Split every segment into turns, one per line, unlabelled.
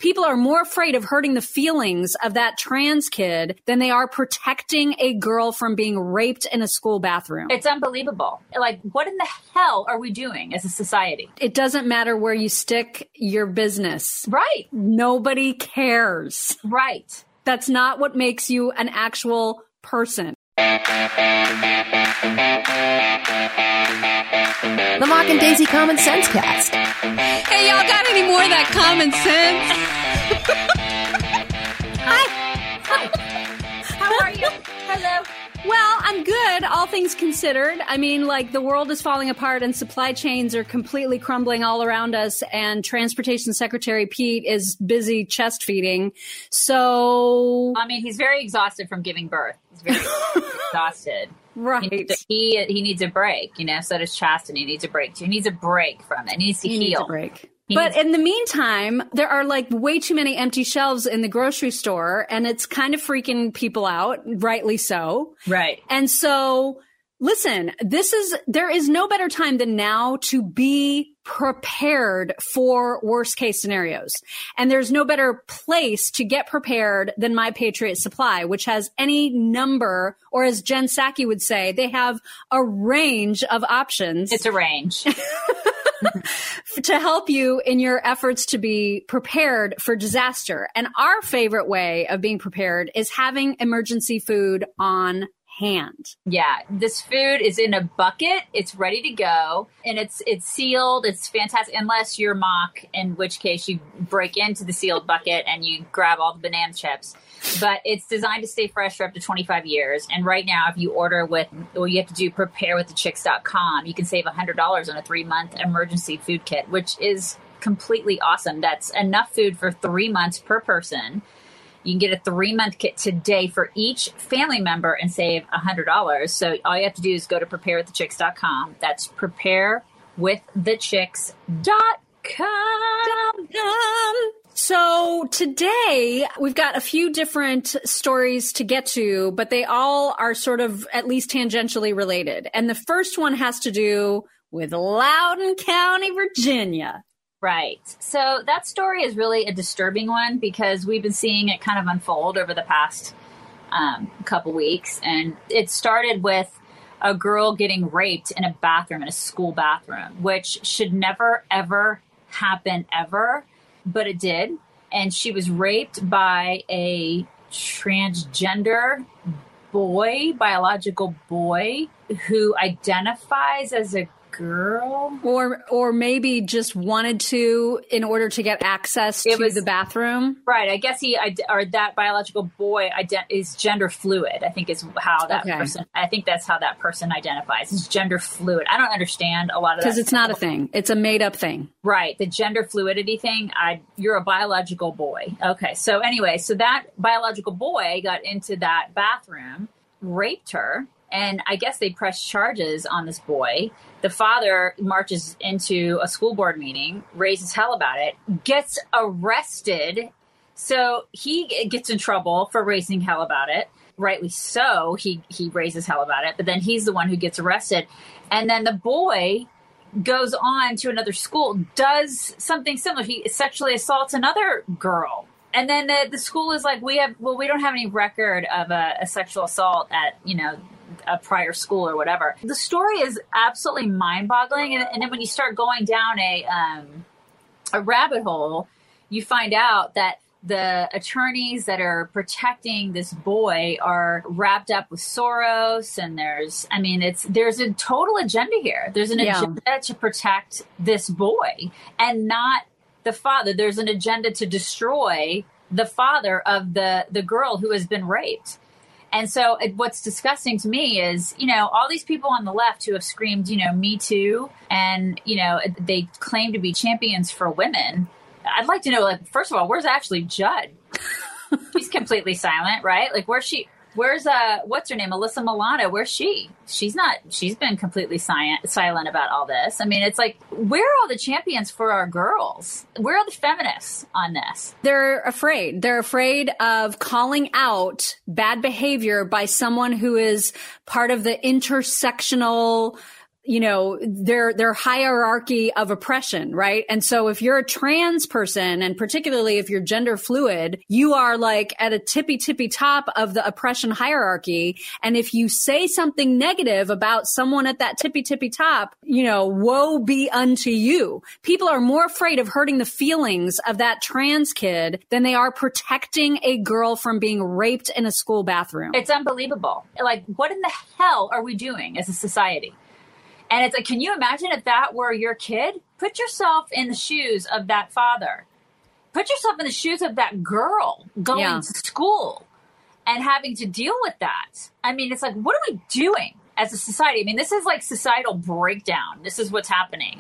people are more afraid of hurting the feelings of that trans kid than they are protecting a girl from being raped in a school bathroom.
It's unbelievable. Like, what in the hell are we doing as a society?
It doesn't matter where you stick your business.
Right.
Nobody cares.
Right.
That's not what makes you an actual person.
The Mock and Daisy Common Sense Cast.
Hey, y'all got any more of that common sense?
Hi.
How are you? Hello.
Well, I'm good, all things considered. I mean, like, the world is falling apart and supply chains are completely crumbling all around us, and Transportation Secretary Pete is busy chest feeding. So,
I mean, he's very exhausted from giving birth. He's very exhausted.
Right.
He needs a break, you know, so does Chastity. He needs a break too. He needs a break from it. He needs to heal.
Needs a break. But in the meantime, there are like way too many empty shelves in the grocery store, and it's kind of freaking people out, rightly so.
Right.
And so, listen, there is no better time than now to be prepared for worst case scenarios. And there's no better place to get prepared than My Patriot Supply, which has any number, or as Jen Psaki would say, they have a range of options.
It's a range.
To help you in your efforts to be prepared for disaster. And our favorite way of being prepared is having emergency food on hand.
Yeah, this food is in a bucket. It's ready to go, and it's sealed. It's fantastic, unless you're Mock, in which case you break into the sealed bucket and you grab all the banana chips. But it's designed to stay fresh for up to 25 years. And right now, if you order with, well, you have to do preparewiththechicks.com, you can save $100 on a 3-month emergency food kit, which is completely awesome. That's enough food for 3 months per person. You can get a 3-month kit today for each family member and save $100. So all you have to do is go to preparewiththechicks.com. That's preparewiththechicks.com.
So today we've got a few different stories to get to, but they all are sort of at least tangentially related. And the first one has to do with Loudoun County, Virginia.
Right. So that story is really a disturbing one because we've been seeing it kind of unfold over the past couple weeks. And it started with a girl getting raped in a bathroom, in a school bathroom, which should never, ever happen ever. But it did. And she was raped by a transgender boy, biological boy, who identifies as a girl,
or maybe just wanted to in order to get access to the bathroom.
Right. I guess that biological boy is gender fluid. I think is how that person. I think that's how that person identifies. Is gender fluid. I don't understand a lot of that
because it's not a thing. It's a made up thing.
Right. The gender fluidity thing. You're a biological boy. Okay. So anyway, so that biological boy got into that bathroom, raped her. And I guess they pressed charges on this boy. The father marches into a school board meeting, raises hell about it, gets arrested. So he gets in trouble for raising hell about it. Rightly so, he raises hell about it. But then he's the one who gets arrested. And then the boy goes on to another school, does something similar. He sexually assaults another girl. And then the school is like, we don't have any record of a sexual assault at, a prior school or whatever. The story is absolutely mind-boggling. And then when you start going down a rabbit hole, you find out that the attorneys that are protecting this boy are wrapped up with Soros. And there's a total agenda here. There's an agenda to protect this boy and not the father. There's an agenda to destroy the father of the girl who has been raped. And so what's disgusting to me is, all these people on the left who have screamed, Me Too, and, they claim to be champions for women. I'd like to know, first of all, where's Ashley Judd? She's completely silent, right? Where's she? Where's, what's her name? Alyssa Milano. Where's she? She's been completely silent about all this. I mean, it's like, where are all the champions for our girls? Where are the feminists on this?
They're afraid. They're afraid of calling out bad behavior by someone who is part of the intersectional, their hierarchy of oppression, right? And so if you're a trans person, and particularly if you're gender fluid, you are like at a tippy top of the oppression hierarchy. And if you say something negative about someone at that tippy top, woe be unto you. People are more afraid of hurting the feelings of that trans kid than they are protecting a girl from being raped in a school bathroom.
It's unbelievable. Like, what in the hell are we doing as a society? And it's like, can you imagine if that were your kid? Put yourself in the shoes of that father. Put yourself in the shoes of that girl going to school and having to deal with that. I mean, it's like, what are we doing as a society? I mean, this is like societal breakdown. This is what's happening.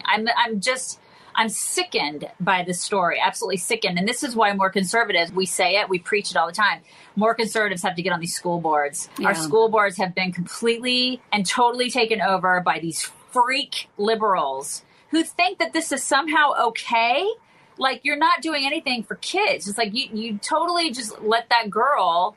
I'm sickened by this story, absolutely sickened. And this is why more conservatives, we say it, we preach it all the time. More conservatives have to get on these school boards. Yeah. Our school boards have been completely and totally taken over by these freak liberals who think that this is somehow okay. Like, you're not doing anything for kids. It's like you totally just let that girl,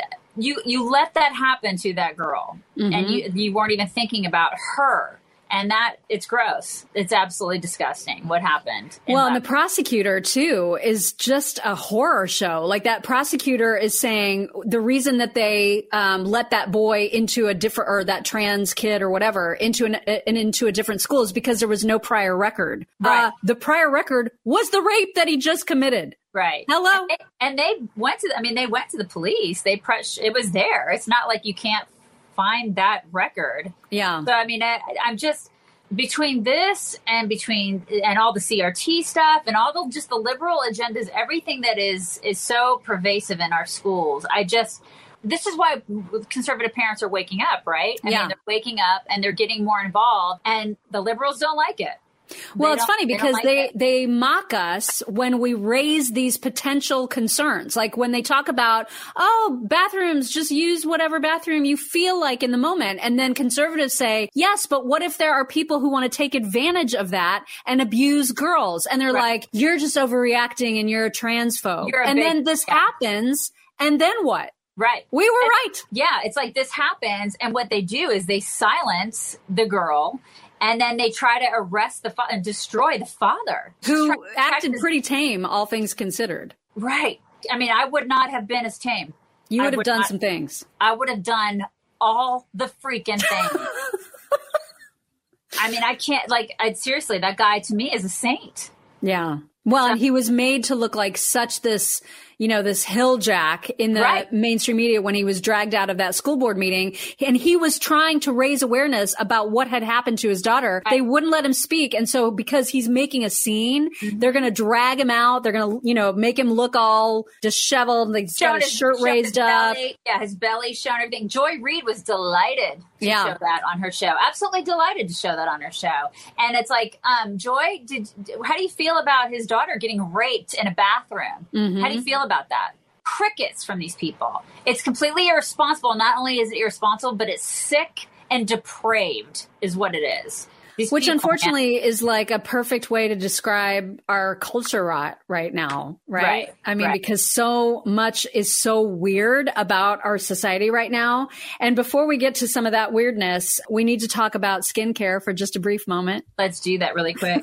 you let that happen to that girl. Mm-hmm. And you weren't even thinking about her. And that, it's gross. It's absolutely disgusting what happened.
Well, and the prosecutor, too, is just a horror show. Like, that prosecutor is saying the reason that they let that boy into a different, or that trans kid or whatever, into a different school is because there was no prior record.
Right.
The prior record was the rape that he just committed.
Right.
Hello?
And they went to the police. It was there. It's not like you can't find that record.
Yeah.
So, I mean, I'm just, between this and all the CRT stuff and all the liberal agendas, everything that is so pervasive in our schools. This is why conservative parents are waking up, right? I mean, they're waking up and they're getting more involved, and the liberals don't like it.
Well, it's funny because they mock us when we raise these potential concerns. Like when they talk about, bathrooms, just use whatever bathroom you feel like in the moment. And then conservatives say, yes, but what if there are people who want to take advantage of that and abuse girls? And they're like, you're just overreacting and you're a transphobe. And then this happens. And then what?
Right.
We were right.
Yeah. It's like this happens. And what they do is they silence the girl. And then they try to arrest the father and destroy the father.
Who acted pretty tame, all things considered.
Right. I mean, I would not have been as tame.
You would have done some things.
I would have done all the freaking things. I mean, I can't, seriously, that guy to me is a saint.
Yeah. Well, and he was made to look like such this, this hill jack in the mainstream media when he was dragged out of that school board meeting. And he was trying to raise awareness about what had happened to his daughter. Right. They wouldn't let him speak. And so because he's making a scene, they're going to drag him out. They're going to, make him look all disheveled. He's got his shirt raised up.
Yeah, his belly showing, everything. Joy Reid was delighted to show that on her show. Absolutely delighted to show that on her show. And it's like, Joy, how do you feel about his daughter getting raped in a bathroom? Mm-hmm. How do you feel about that? Crickets from these people. It's completely irresponsible. Not only is it irresponsible, but it's sick and depraved is what it is.
Which unfortunately is like a perfect way to describe our culture right now, right? I mean, because so much is so weird about our society right now. And before we get to some of that weirdness, we need to talk about skincare for just a brief moment.
Let's do that really quick.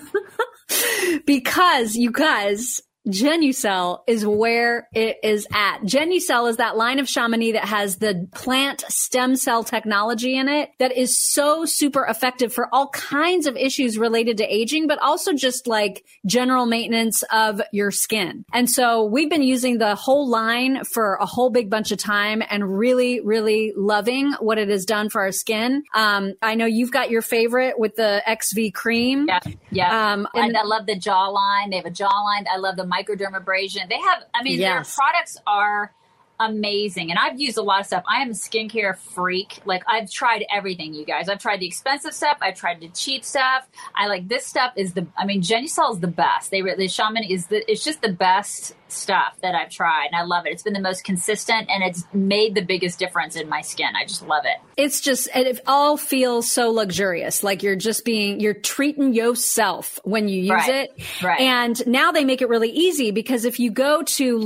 Because you guys, Genucel is where it is at. Genucel is that line of Chamonix that has the plant stem cell technology in it that is so super effective for all kinds of issues related to aging, but also just like general maintenance of your skin. And so we've been using the whole line for a whole big bunch of time and really, really loving what it has done for our skin. I know you've got your favorite with the XV cream.
Yeah. And I love the jawline. They have a jawline. I love the microdermabrasion. They have, their products are amazing. And I've used a lot of stuff. I am a skincare freak. Like, I've tried everything, you guys. I've tried the expensive stuff. I've tried the cheap stuff. This stuff is Genucel is the best. The Chamonix it's just the best stuff that I've tried, and I love it. It's been the most consistent, and it's made the biggest difference in my skin. I just love it.
It's just, it all feels so luxurious. Like you're treating yourself when you use it.
Right.
And now they make it really easy, because if you go to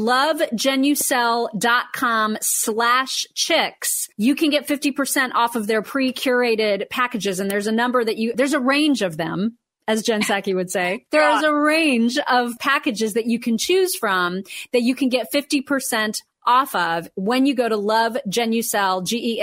lovegenucel.com/chicks, you can get 50% off of their pre-curated packages. And there's a number there's a range of them, as Jen Psaki would say. There is a range of packages that you can choose from that you can get 50% off of when you go to lovegenucel,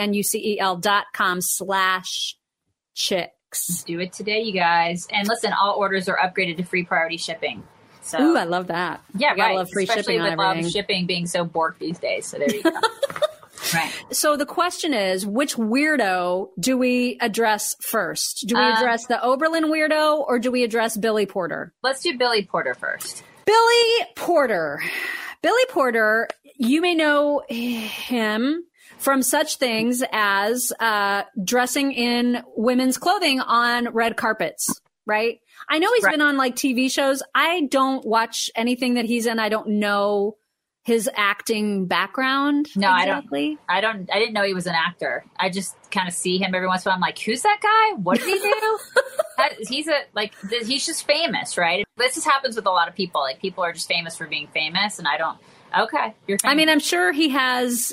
GENUCEL.com/chicks.
Do it today, you guys. And listen, all orders are upgraded to free priority shipping. So,
ooh, I love that.
Yeah,
you gotta
right.
love free
Especially
shipping on
with
everything.
shipping being so borked these days. So there you go. Right.
So the question is, which weirdo do we address first? Do we address the Oberlin weirdo, or do we address Billy Porter?
Let's do Billy Porter first.
Billy Porter. Billy Porter, you may know him from such things as dressing in women's clothing on red carpets, right? I know he's been on like TV shows. I don't watch anything that he's in. I don't know his acting background.
No,
exactly.
I didn't know he was an actor. I just kind of see him every once in a while. I'm like, who's that guy? What did he do? He's just famous, right? This just happens with a lot of people. Like, people are just famous for being famous, and I don't. Okay, you're famous.
I mean, I'm sure he has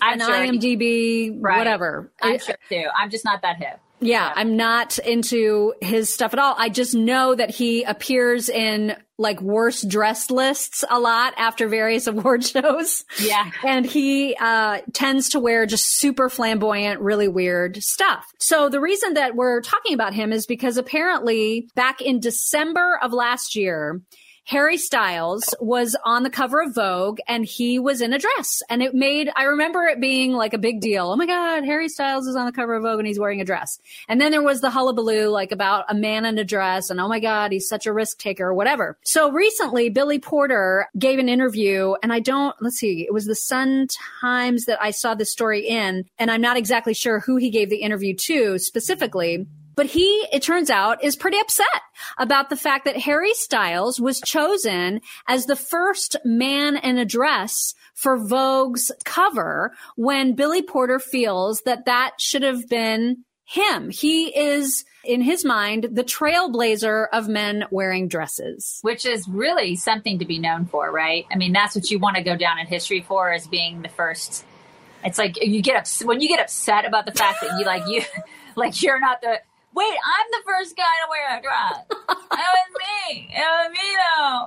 IMDb, whatever.
I'm sure too. I'm just not that hip.
Yeah, I'm not into his stuff at all. I just know that he appears in like worst dressed lists a lot after various award shows.
Yeah.
And he tends to wear just super flamboyant, really weird stuff. So the reason that we're talking about him is because apparently back in December of last year, Harry Styles was on the cover of Vogue, and he was in a dress, and I remember it being like a big deal. Oh my God, Harry Styles is on the cover of Vogue and he's wearing a dress. And then there was the hullabaloo like about a man in a dress, and oh my God, he's such a risk taker or whatever. So recently Billy Porter gave an interview, and let's see, it was the Sun Times that I saw this story in, and I'm not exactly sure who he gave the interview to specifically. But he, it turns out, is pretty upset about the fact that Harry Styles was chosen as the first man in a dress for Vogue's cover, when Billy Porter feels that should have been him. He is, in his mind, the trailblazer of men wearing dresses.
Which is really something to be known for, right? I mean, that's what you want to go down in history for, as being the first. It's like when you get upset about the fact that you're not the. Wait, I'm the first guy to wear a dress. It was me. It was me, though.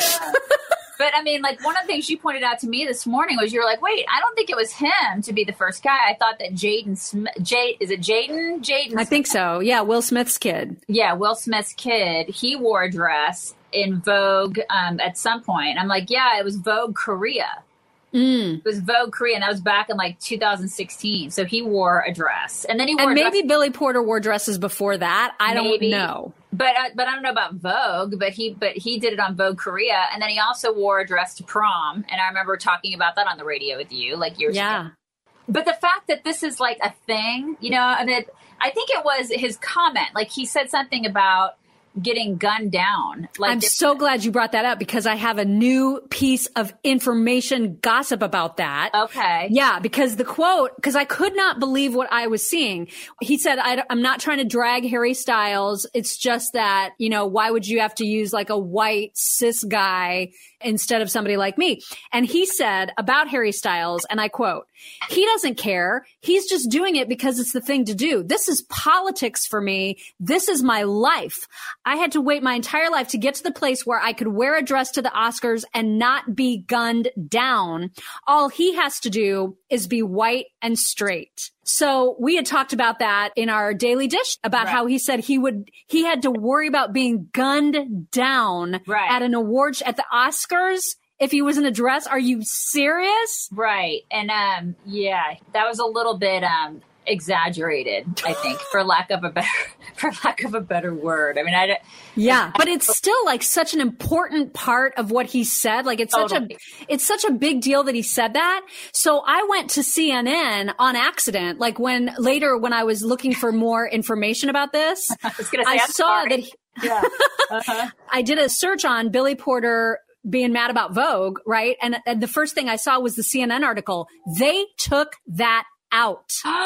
But I mean, like, one of the things you pointed out to me this morning was, you're like, wait, I don't think it was him to be the first guy. I thought that is it Jaden? Jaden.
I think so. Yeah, Will Smith's kid.
Yeah, Will Smith's kid. He wore a dress in Vogue at some point. I'm like, yeah, it was Vogue Korea. It was Vogue Korea, and that was back in like 2016. So he wore a dress, and then he wore.
And maybe Billy Porter wore dresses before that. I don't know.
But I don't know about Vogue. But he did it on Vogue Korea, and then he also wore a dress to prom. And I remember talking about that on the radio with you, like years ago. But the fact that this is like a thing, you know, I mean, I think it was his comment. Like, he said something about getting gunned down. Like,
I'm so glad you brought that up, because I have a new piece of information gossip about that.
Okay.
Yeah, because the quote, because I could not believe what I was seeing. He said, I'm not trying to drag Harry Styles. It's just that, you know, why would you have to use like a white cis guy instead of somebody like me? And he said about Harry Styles, and I quote, he doesn't care. He's just doing it because it's the thing to do. This is politics for me. This is my life. I had to wait my entire life to get to the place where I could wear a dress to the Oscars and not be gunned down. All he has to do is be white and straight. So we had talked about that in our Daily Dish about how he said he had to worry about being gunned down at an award at the Oscars if he was in a dress. Are you serious?
Right. And yeah, that was a little bit exaggerated, I think, for lack of a better word. I mean,
but it's still like such an important part of what he said. Like, it's such a big deal that he said that. So I went to CNN on accident. Like, when I was looking for more information about this,
I saw that.
I did a search on Billy Porter being mad about Vogue, right? And the first thing I saw was the CNN article. They took that out.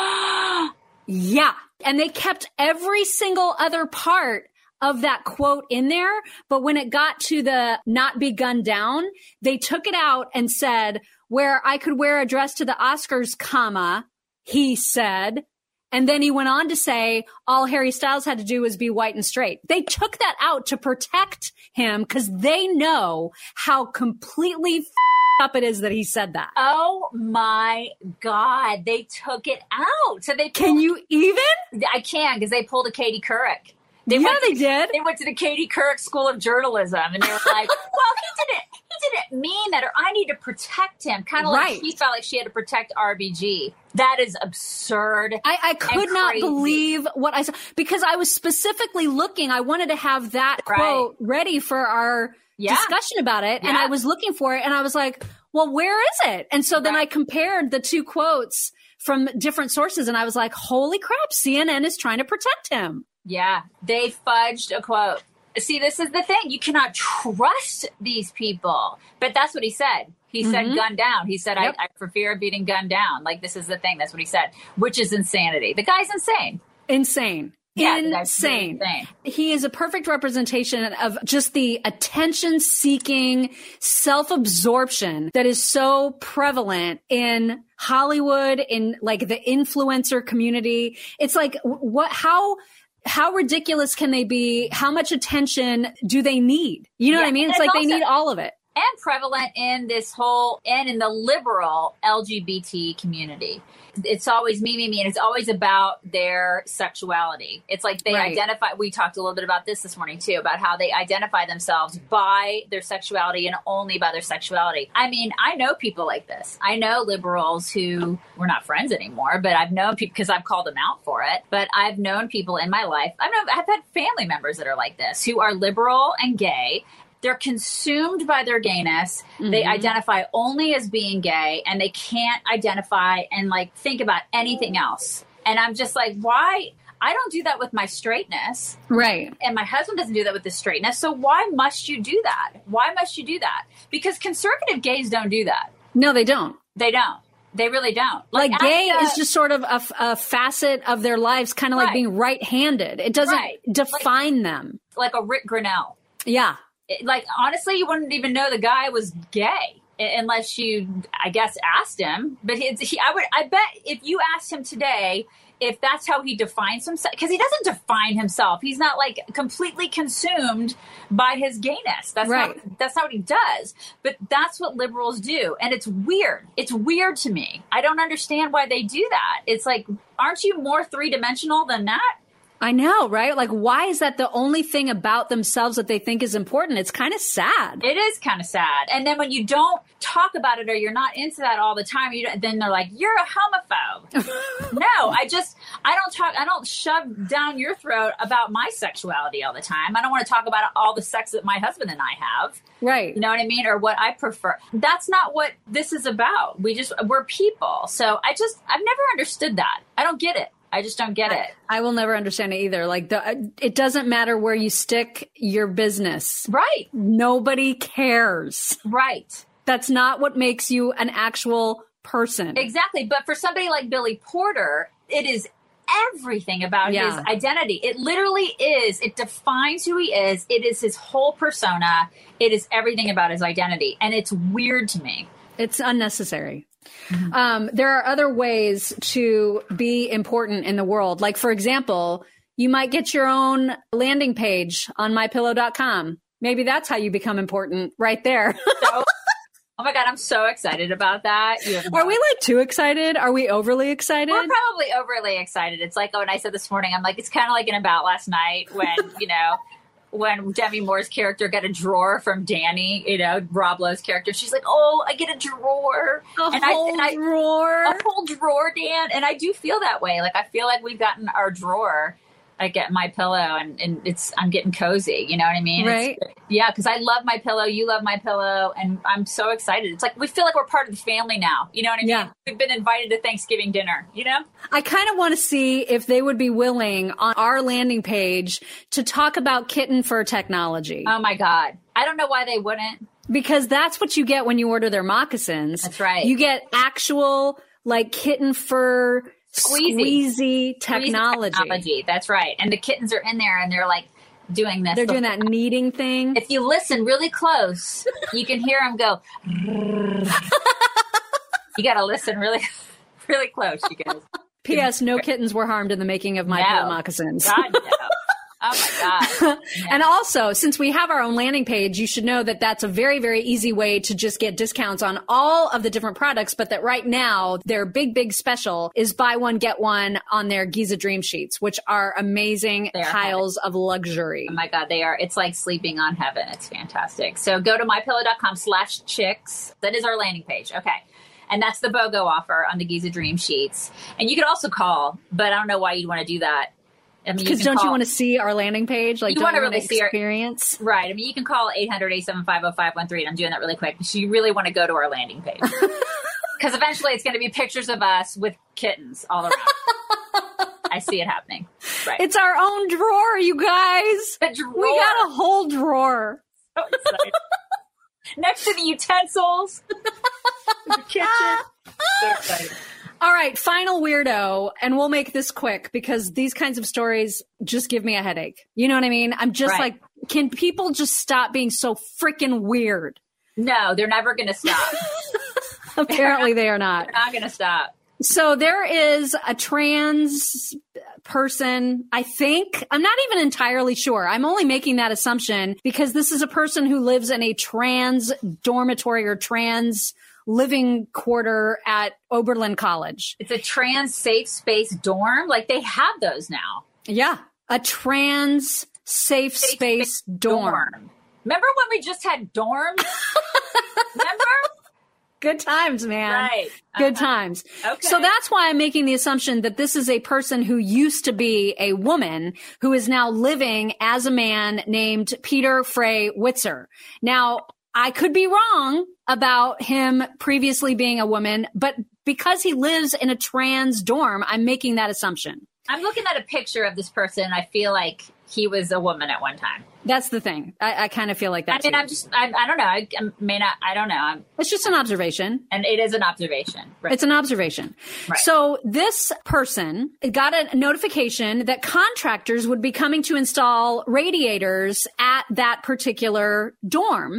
Yeah. And they kept every single other part of that quote in there. But when it got to the not be gunned down, they took it out and said, where I could wear a dress to the Oscars, comma, he said. And then he went on to say all Harry Styles had to do was be white and straight. They took that out to protect him because they know how completely up it is that he said that.
Oh my God. They took it out. So they
Can you even?
I can, because they pulled a Katie Couric.
They did.
They went to the Katie Couric School of Journalism, and they were like, well, he didn't mean that, or I need to protect him. Kind of like she felt like she had to protect RBG. That is absurd.
I could not believe what I saw, because I was specifically looking. I wanted to have that quote ready for our discussion about it. And I was looking for it, and I was like, well, where is it? And so then I compared the two quotes from different sources, and I was like, holy crap, CNN is trying to protect him.
Yeah, they fudged a quote. See, this is the thing. You cannot trust these people. But that's what he said. He said gun down. He said, I for fear of being gunned down. Like, this is the thing. That's what he said, which is insanity. The guy's insane.
Insane.
Yeah,
insane. He is a perfect representation of just the attention-seeking self-absorption that is so prevalent in Hollywood, in like the influencer community. It's like, how ridiculous can they be? How much attention do they need? You know what I mean? It's like they need all of it.
And prevalent in this whole, and in the liberal LGBT community. It's always me, and it's always about their sexuality. It's like they identify, we talked a little bit about this morning too, about how they identify themselves by their sexuality and only by their sexuality. I mean, I know people like this. I know liberals who, we're not friends anymore, but I've known people, because I've called them out for it, but I've known people in my life, I've had family members that are like this, who are liberal and gay. They're consumed by their gayness. They identify only as being gay, and they can't identify and like think about anything else. And I'm just like, why? I don't do that with my straightness.
Right.
And my husband doesn't do that with his straightness. So why must you do that? Why must you do that? Because conservative gays don't do that.
No, they don't.
They don't. They really don't.
Like gay is just sort of a facet of their lives, kind of like being right-handed. It doesn't define them. Like a Rick Grinnell.
Yeah. Like, honestly, you wouldn't even know the guy was gay unless you, I guess, asked him. But I bet if you asked him today if that's how he defines himself, because he doesn't define himself. He's not like completely consumed by his gayness. That's not what he does. But that's what liberals do. And it's weird. It's weird to me. I don't understand why they do that. It's like, aren't you more three-dimensional than that?
I know, right? Like, why is that the only thing about themselves that they think is important? It's kind of sad.
It is kind of sad. And then when you don't talk about it, or you're not into that all the time, then they're like, you're a homophobe. No, I don't shove down your throat about my sexuality all the time. I don't want to talk about all the sex that my husband and I have.
Right.
You know what I mean? Or what I prefer. That's not what this is about. We're people. So I've never understood that. I don't get it. I just don't get it.
I will never understand it either. Like, it doesn't matter where you stick your business.
Right.
Nobody cares.
Right.
That's not what makes you an actual person.
Exactly. But for somebody like Billy Porter, it is everything about his identity. It literally is. It defines who he is. It is his whole persona. It is everything about his identity. And it's weird to me.
It's unnecessary. There are other ways to be important in the world. Like, for example, you might get your own landing page on mypillow.com. Maybe that's how you become important right there.
Oh my God, I'm so excited about that.
Are we like too excited? Are we overly excited?
We're probably overly excited. It's like when I said this morning, I'm like, it's kind of like in About Last Night when, when Demi Moore's character got a drawer from Danny, Rob Lowe's character. She's like, oh, I get a drawer.
A whole drawer,
Dan. And I do feel that way. Like, I feel like we've gotten our drawer. I get My Pillow, and I'm getting cozy. You know what I mean?
Right.
Because I love My Pillow. You love My Pillow. And I'm so excited. It's like we feel like we're part of the family now. You know what I mean?
Yeah.
We've been invited to Thanksgiving dinner,
I kind of want to see if they would be willing on our landing page to talk about kitten fur technology.
Oh, my God. I don't know why they wouldn't.
Because that's what you get when you order their moccasins.
That's right.
You get actual like kitten fur squeezy technology.
That's right. And the kittens are in there and they're like doing this.
They're doing that kneading thing.
If you listen really close, you can hear them go. You got to listen really, really close, you guys.
P.S. No kittens were harmed in the making of my pillow moccasins.
God, no. Oh my God.
And also, since we have our own landing page, you should know that that's a very, very easy way to just get discounts on all of the different products. But that right now, their big special is buy one, get one on their Giza Dream Sheets, which are amazing piles of luxury.
Oh my God, they are. It's like sleeping on heaven. It's fantastic. So go to mypillow.com/chicks. That is our landing page. Okay. And that's the BOGO offer on the Giza Dream Sheets. And you could also call, but I don't know why you'd want to do that. I mean,
because don't you want to see our landing page? Like,
you want to really see our
experience?
Right. I mean, you can call 800-875-0513, and I'm doing that really quick. So you really want to go to our landing page. Because eventually it's going to be pictures of us with kittens all around. I see it happening. Right.
It's our own drawer, you guys.
A drawer.
We got a whole drawer.
So excited. Next to the utensils. The kitchen. So excited.
All right, final weirdo, and we'll make this quick because these kinds of stories just give me a headache. You know what I mean? I'm just like, can people just stop being so freaking weird?
No, they're never going to stop.
Apparently they are not.
They're not going to stop.
So there is a trans person, I think. I'm not even entirely sure. I'm only making that assumption because this is a person who lives in a trans dormitory or trans living quarter at Oberlin College.
It's a trans safe space dorm. Like they have those now.
Yeah. A trans safe space dorm.
Remember when we just had dorms? Remember?
Good times, man.
Right.
Good times.
Okay.
So that's why I'm making the assumption that this is a person who used to be a woman who is now living as a man named Peter Frey Witzer. Now, I could be wrong about him previously being a woman, but because he lives in a trans dorm, I'm making that assumption.
I'm looking at a picture of this person. I feel like he was a woman at one time.
That's the thing. I kind of feel like that.
I mean, I don't know. I don't know.
It's just an observation.
And it is an observation. Right.
It's an observation. Right. So this person got a notification that contractors would be coming to install radiators at that particular dorm.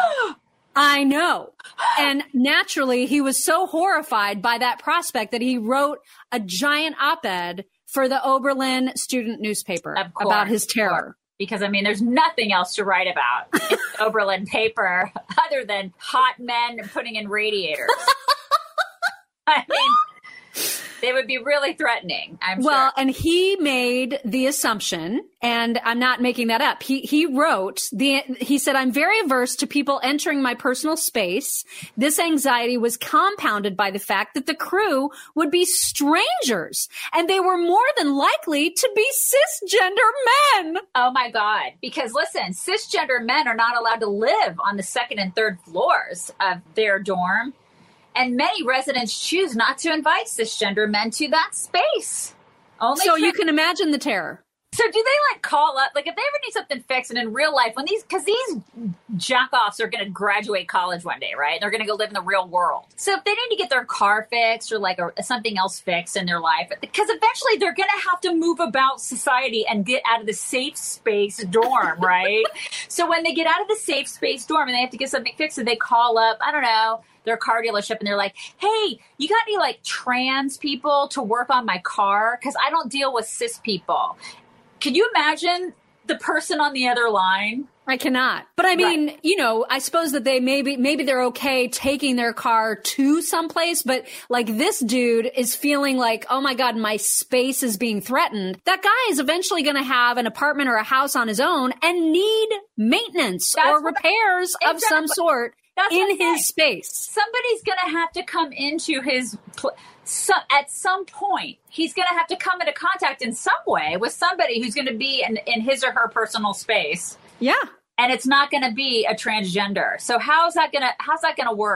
I know. And naturally, he was so horrified by that prospect that he wrote a giant op-ed for the Oberlin student newspaper about his terror.
Because, I mean, there's nothing else to write about in the Oberlin paper other than hot men putting in radiators. I mean, they would be really threatening, I'm sure.
Well, and he made the assumption, and I'm not making that up. He wrote, he said, I'm very averse to people entering my personal space. This anxiety was compounded by the fact that the crew would be strangers, and they were more than likely to be cisgender men.
Oh, my God. Because, listen, cisgender men are not allowed to live on the second and third floors of their dorm. And many residents choose not to invite cisgender men to that space.
So you can imagine the terror.
So do they like call up, like if they ever need something fixed and in real life, because these jack-offs are going to graduate college one day, right? They're going to go live in the real world. So if they need to get their car fixed or like something else fixed in their life, because eventually they're going to have to move about society and get out of the safe space dorm, right? So when they get out of the safe space dorm and they have to get something fixed, and they call up, I don't know, their car dealership, and they're like, hey, you got any like trans people to work on my car? Because I don't deal with cis people. Can you imagine the person on the other line?
I cannot. But I mean, you know, I suppose that they maybe they're okay taking their car to someplace, but like this dude is feeling like, oh my God, my space is being threatened. That guy is eventually going to have an apartment or a house on his own and need maintenance or repairs of some sort in his space.
Somebody's going to have to come into his at some point, he's going to have to come into contact in some way with somebody who's going to be in his or her personal space.
Yeah.
And it's not going to be a transgender. So how's that going to work?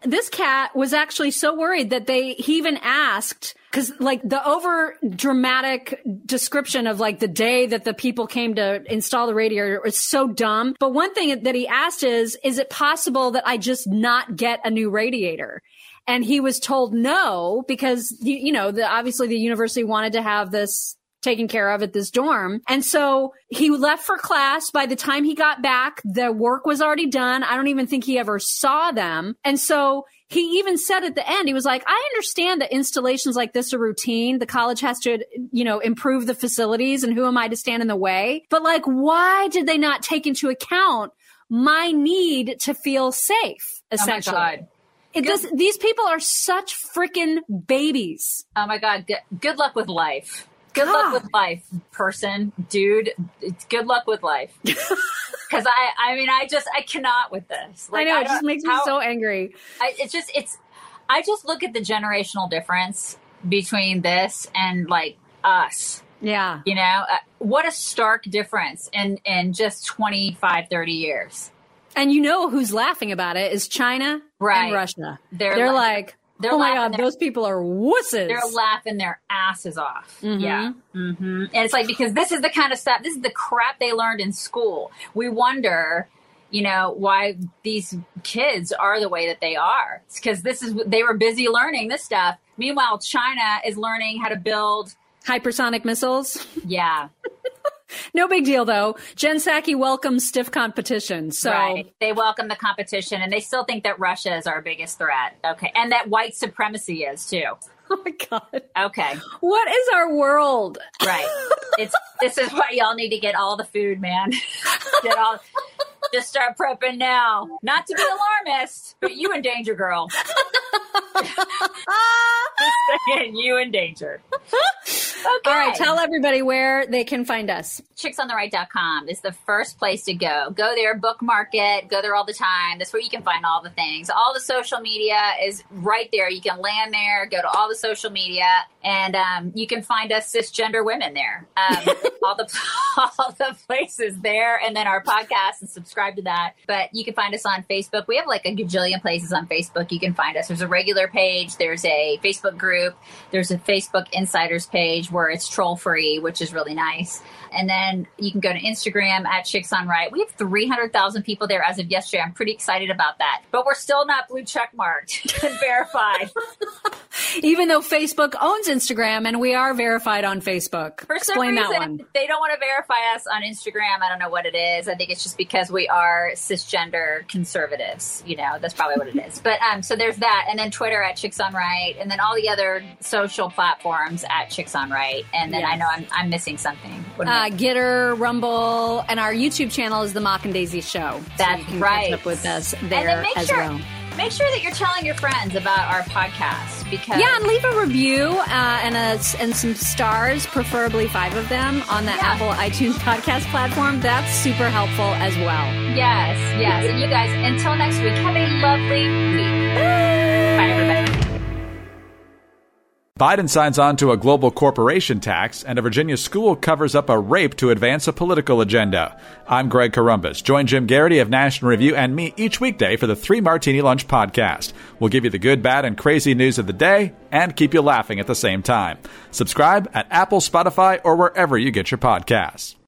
this cat was actually so worried that he even asked, because like the over dramatic description of like the day that the people came to install the radiator is so dumb. But one thing that he asked is it possible that I just not get a new radiator? And he was told no, because, obviously the university wanted to have this taken care of at this dorm. And so he left for class. By the time he got back, the work was already done. I don't even think he ever saw them. And so he even said at the end, he was like, I understand that installations like this are routine. The college has to, improve the facilities, and who am I to stand in the way? But like, why did they not take into account my need to feel safe, essentially?
Oh my God.
These people are such freaking babies.
Oh my God. Good luck with life. Good luck with life, person, dude. Good luck with life. Because I cannot with this.
Like, I know, it just makes me so angry.
I just look at the generational difference between this and like us.
Yeah.
What a stark difference in just 25, 30 years.
And who's laughing about it is China and Russia. They're like, oh my God, those people are wusses.
They're laughing their asses off. Mm-hmm. Yeah. Mm-hmm. And it's like, because this is the kind of stuff, this is the crap they learned in school. We wonder, why these kids are the way that they are. It's because they were busy learning this stuff. Meanwhile, China is learning how to build
hypersonic missiles.
Yeah.
No big deal, though. Jen Psaki welcomes stiff competition. So
right. They welcome the competition, and they still think that Russia is our biggest threat. Okay. And that white supremacy is, too.
Oh, my God.
Okay.
What is our world?
Right. This is why y'all need to get all the food, man. Just start prepping now. Not to be alarmist, but you in danger, girl. Just saying, you in danger. Okay.
All right, tell everybody where they can find us.
chicksontheright.com is the first place to go. Go there, bookmark it, go there all the time. That's where you can find all the things. All the social media is right there. You can land there, go to all the social media, and you can find us cisgender women there. all the places there, and then our podcast, and subscribe to that. But you can find us on Facebook. We have like a gajillion places on Facebook you can find us. There's a regular page. There's a Facebook group. There's a Facebook Insiders page where it's troll free, which is really nice. And then you can go to Instagram at Chicks on Right. We have 300,000 people there as of yesterday. I'm pretty excited about that. But we're still not blue check marked and verified.
Even though Facebook owns Instagram and we are verified on Facebook.
For some
Explain
reason,
that one.
They don't want to verify us on Instagram. I don't know what it is. I think it's just because we are cisgender conservatives. That's probably what it is. But so there's that. And then Twitter at Chicks on Right. And then all the other social platforms at Chicks on Right. And then I know I'm missing something.
Gitter, Rumble, and our YouTube channel is The Mock and Daisy Show.
That's
so you can
right.
catch up with us there well.
Make sure that you're telling your friends about our podcast, because
and leave a review and some stars, preferably 5 of them, on the Apple iTunes podcast platform. That's super helpful as well.
Yes. And you guys, until next week, have a lovely week. Bye, everybody.
Biden signs on to a global corporation tax, and a Virginia school covers up a rape to advance a political agenda. I'm Greg Corombos. Join Jim Garrity of National Review and me each weekday for the 3 Martini Lunch podcast. We'll give you the good, bad, and crazy news of the day and keep you laughing at the same time. Subscribe at Apple, Spotify, or wherever you get your podcasts.